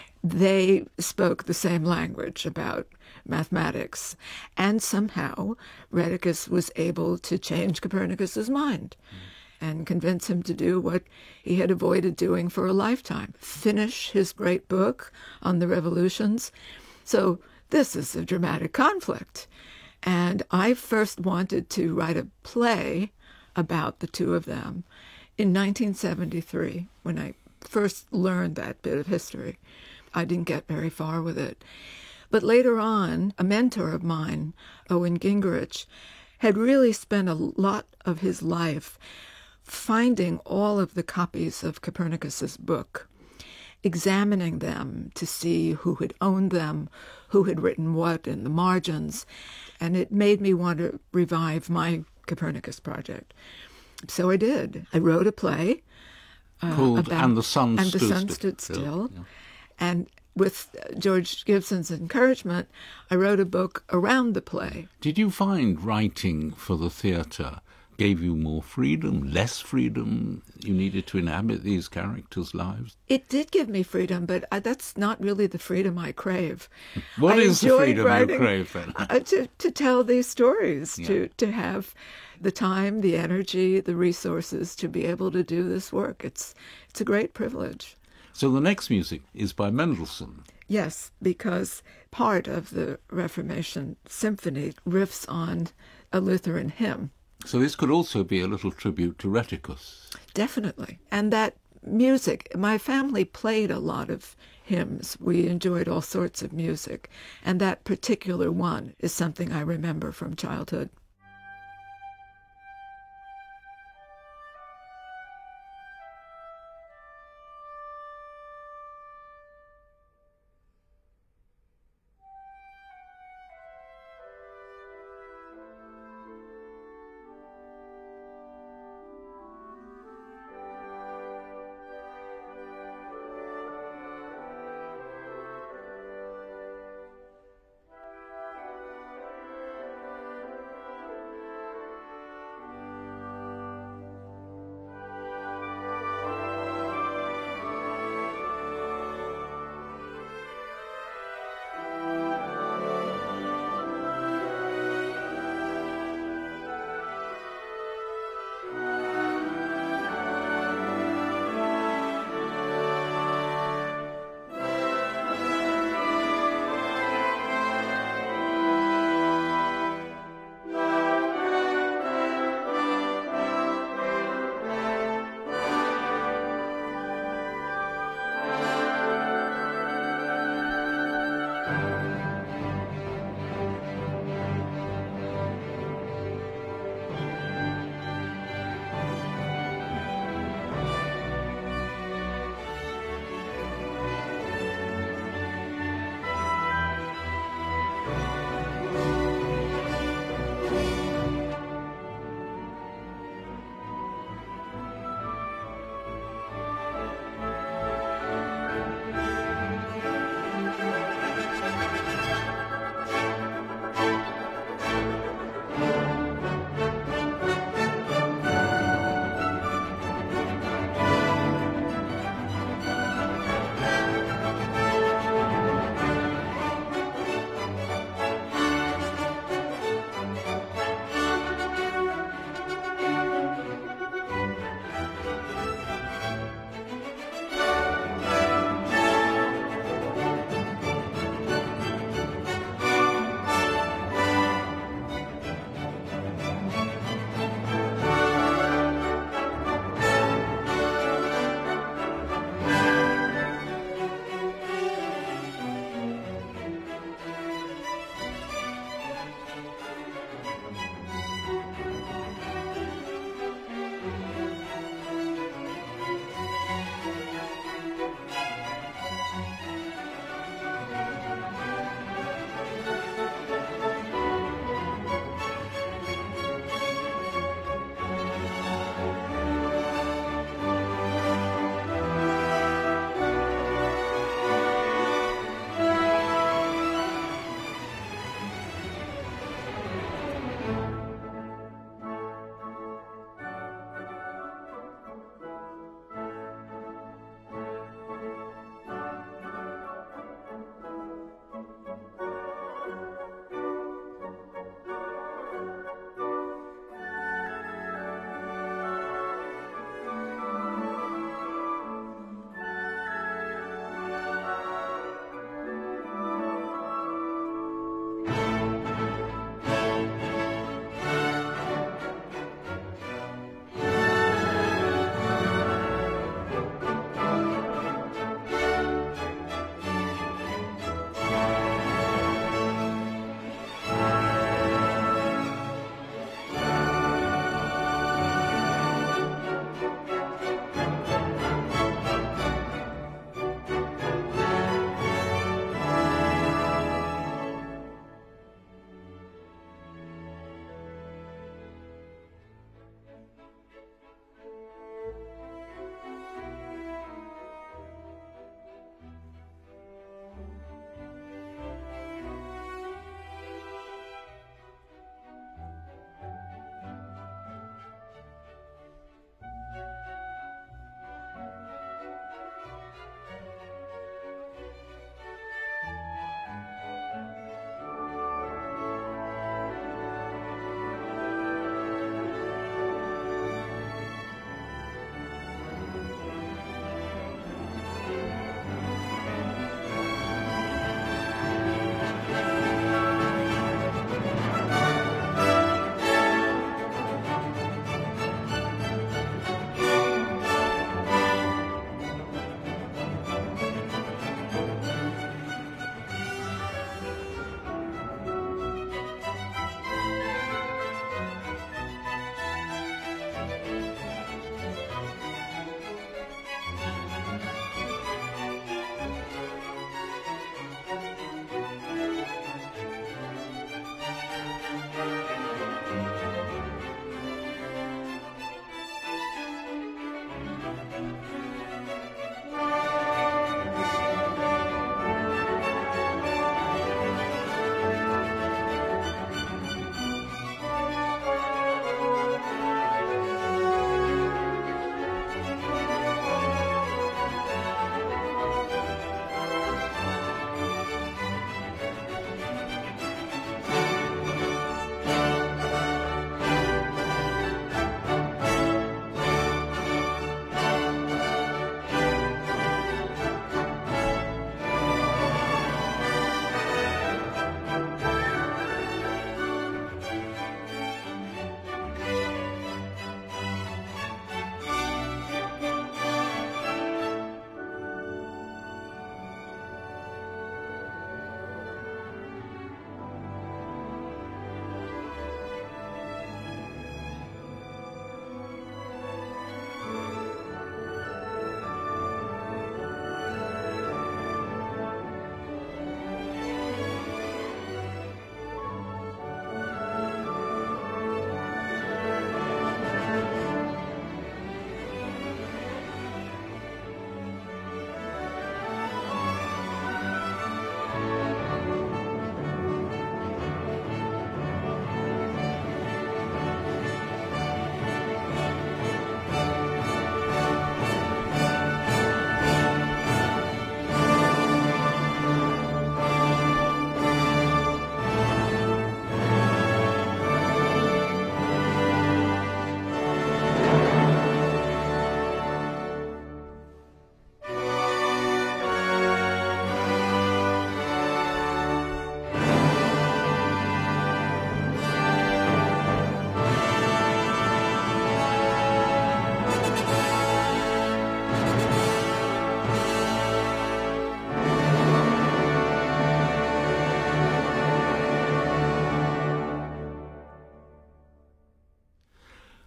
they spoke the same language about mathematics. And somehow Rheticus was able to change Copernicus's mind and convince him to do what he had avoided doing for a lifetime, finish his great book on the revolutions. So this is a dramatic conflict. And I first wanted to write a play about the two of them in 1973, when I first learned that bit of history. I didn't get very far with it. But later on, a mentor of mine, Owen Gingerich, had really spent a lot of his life finding all of the copies of Copernicus's book, examining them to see who had owned them, who had written what in the margins, and it made me want to revive my Copernicus project. So I did. I wrote a play called And the Sun Stood Still. Yeah. And with George Gibson's encouragement, I wrote a book around the play. Did you find writing for the theatre gave you more freedom, less freedom? You needed to inhabit these characters' lives? It did give me freedom, but that's not really the freedom I crave. What is the freedom you crave, then? To tell these stories, to have the time, the energy, the resources to be able to do this work. It's a great privilege. So the next music is by Mendelssohn. Yes, because part of the Reformation Symphony riffs on a Lutheran hymn. So this could also be a little tribute to Rheticus. Definitely. And that music, my family played a lot of hymns. We enjoyed all sorts of music. And that particular one is something I remember from childhood.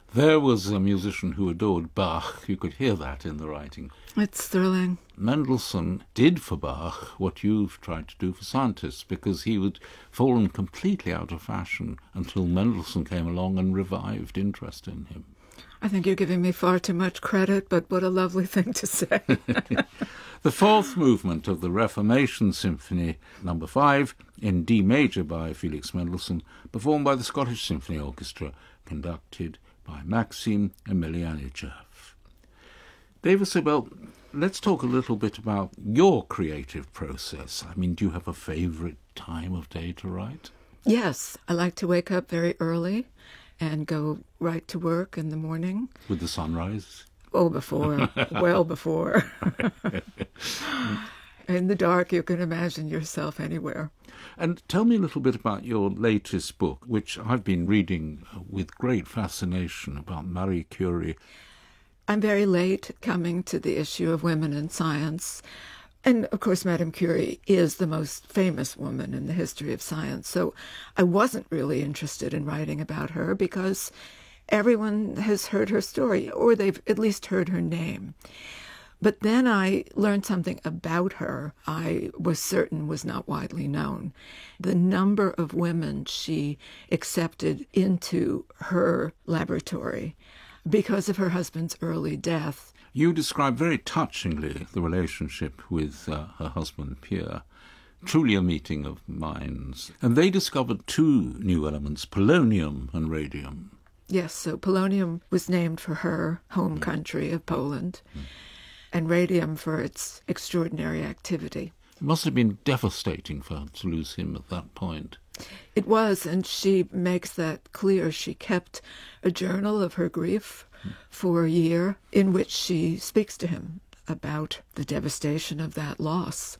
There was a musician who adored Bach. You could hear that in the writing. It's thrilling. Mendelssohn did for Bach what you've tried to do for scientists, because he would fallen completely out of fashion until Mendelssohn came along and revived interest in him. I think you're giving me far too much credit, but what a lovely thing to say. The fourth movement of the Reformation Symphony, number 5, in D major by Felix Mendelssohn, performed by the Scottish Symphony Orchestra, conducted by Maxim Emelianitchev. David Sobel, let's talk a little bit about your creative process. I mean, do you have a favourite time of day to write? Yes, I like to wake up very early and go right to work in the morning. With the sunrise? Oh, before, well before. In the dark, you can imagine yourself anywhere. And tell me a little bit about your latest book, which I've been reading with great fascination, about Marie Curie. I'm very late coming to the issue of women in science. And, of course, Madame Curie is the most famous woman in the history of science. So I wasn't really interested in writing about her because everyone has heard her story, or they've at least heard her name. But then I learned something about her I was certain was not widely known. The number of women she accepted into her laboratory because of her husband's early death. You describe very touchingly the relationship with her husband, Pierre. Truly a meeting of minds. And they discovered 2 new elements, polonium and radium. Yes, so polonium was named for her home country of Poland, and radium for its extraordinary activity. It must have been devastating for her to lose him at that point. It was, and she makes that clear. She kept a journal of her grief for a year in which she speaks to him about the devastation of that loss.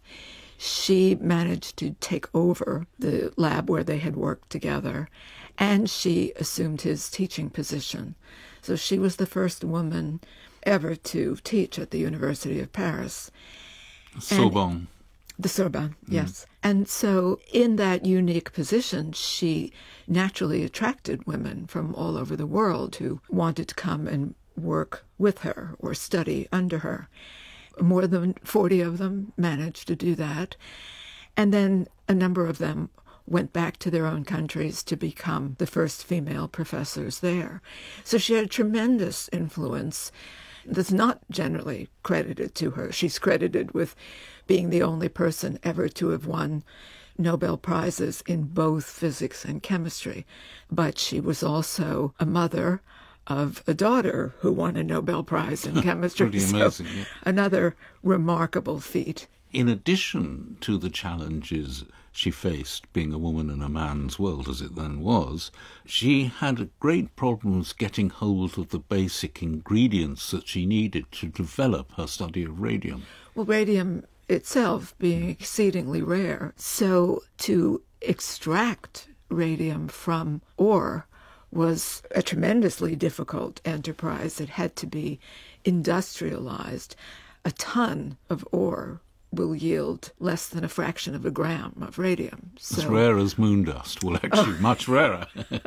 She managed to take over the lab where they had worked together, and she assumed his teaching position. So she was the first woman ever to teach at the University of Paris. Sorbonne. The Sorbonne, yes. And so in that unique position, she naturally attracted women from all over the world who wanted to come and work with her or study under her. More than 40 of them managed to do that. And then a number of them went back to their own countries to become the first female professors there. So she had a tremendous influence that's not generally credited to her. She's credited with being the only person ever to have won Nobel Prizes in both physics and chemistry. But she was also a mother of a daughter who won a Nobel Prize in chemistry. Pretty amazing, yeah. Another remarkable feat. In addition to the challenges she faced being a woman in a man's world, as it then was, she had great problems getting hold of the basic ingredients that she needed to develop her study of radium. Well, radium itself being exceedingly rare, so to extract radium from ore was a tremendously difficult enterprise. It had to be industrialized. A ton of ore will yield less than a fraction of a gram of radium. As rare as moon dust. Well, actually, much rarer.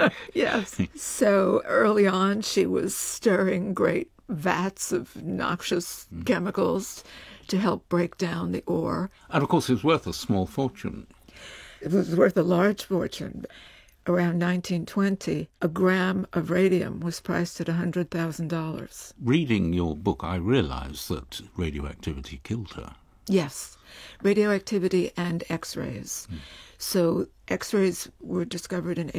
Yes. So early on, she was stirring great vats of noxious chemicals to help break down the ore. And, of course, it was worth a small fortune. It was worth a large fortune. Around 1920, a gram of radium was priced at $100,000. Reading your book, I realized that radioactivity killed her. Yes, radioactivity and X-rays. So X-rays were discovered in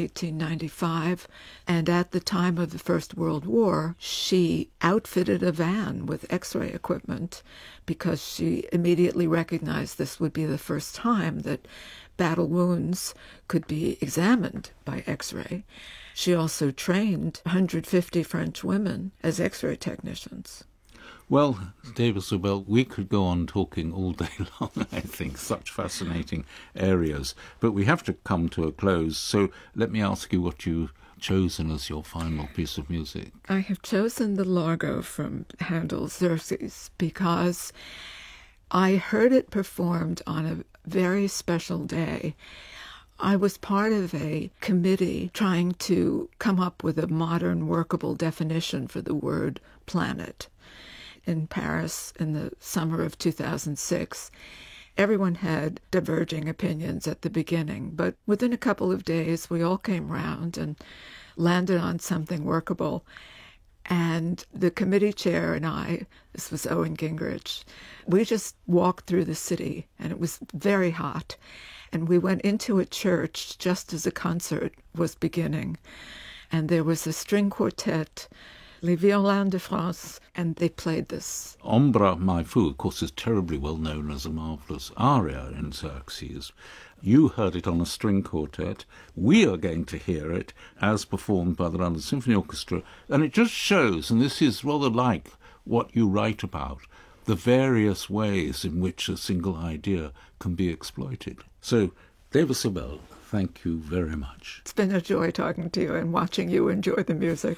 1895, and at the time of the First World War, she outfitted a van with X-ray equipment because she immediately recognized this would be the first time that battle wounds could be examined by X-ray. She also trained 150 French women as X-ray technicians. Well, David Sobel, we could go on talking all day long, I think, such fascinating areas. But we have to come to a close, so let me ask you what you've chosen as your final piece of music. I have chosen the Largo from Handel's Xerxes because I heard it performed on a very special day. I was part of a committee trying to come up with a modern workable definition for the word planet. In Paris in the summer of 2006, everyone had diverging opinions at the beginning, but within a couple of days we all came round and landed on something workable. And the committee chair and I, this was Owen Gingrich, we just walked through the city, and it was very hot. And we went into a church just as a concert was beginning. And there was a string quartet, Les Violons de France, and they played this. Ombre mai fu, of course, is terribly well known as a marvellous aria in Xerxes. You heard it on a string quartet. We are going to hear it as performed by the London Symphony Orchestra. And it just shows, and this is rather like what you write about, the various ways in which a single idea can be exploited. So, David Sibel, thank you very much. It's been a joy talking to you and watching you enjoy the music.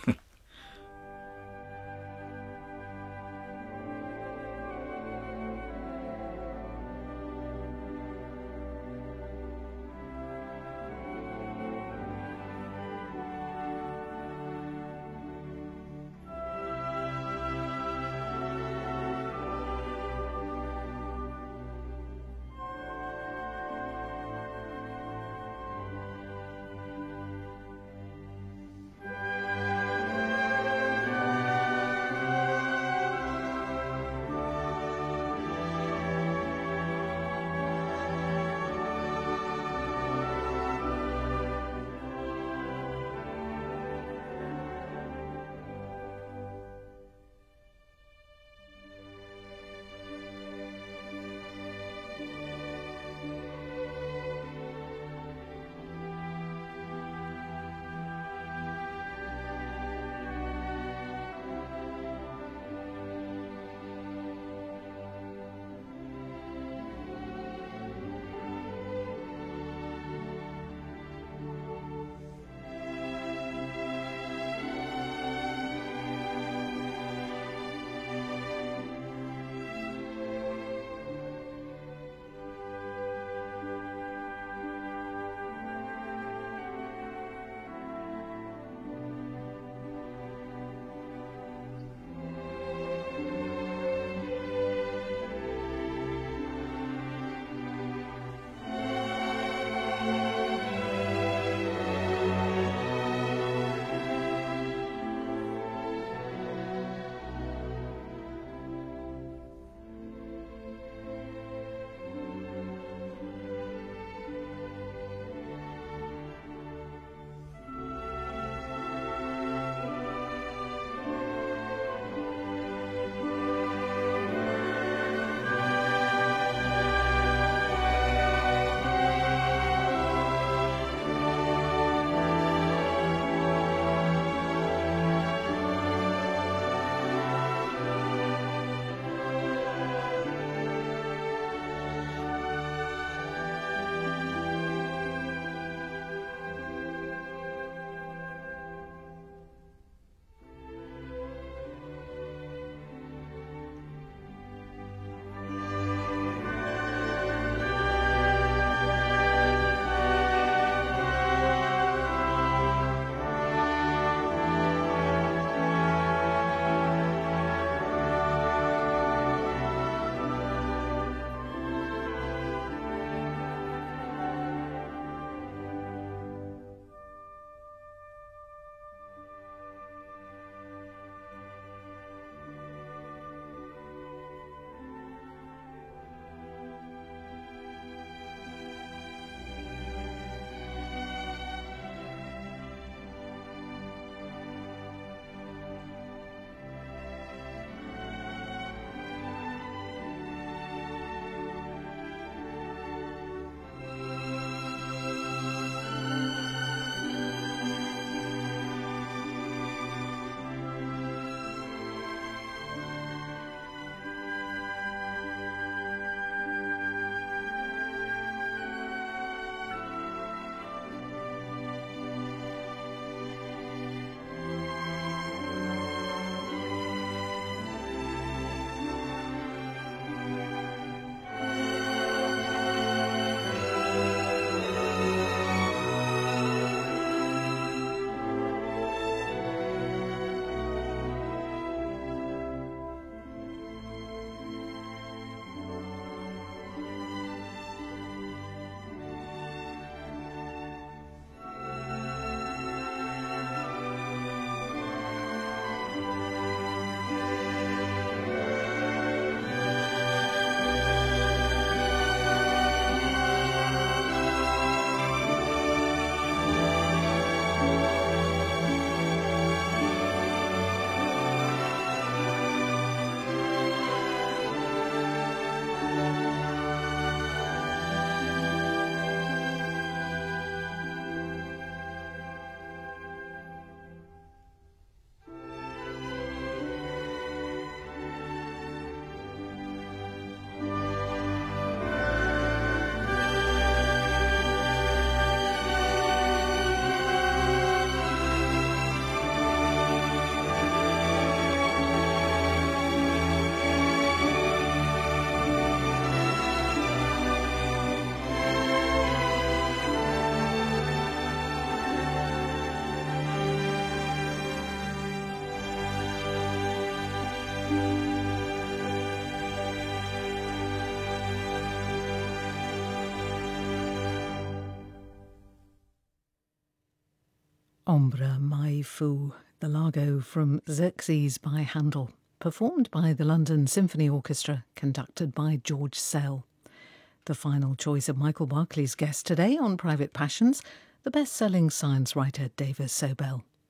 Ombre mai fu, the Largo from Xerxes by Handel, performed by the London Symphony Orchestra, conducted by George Sell. The final choice of Michael Barclay's guest today on Private Passions, the best-selling science writer Davis Sobel.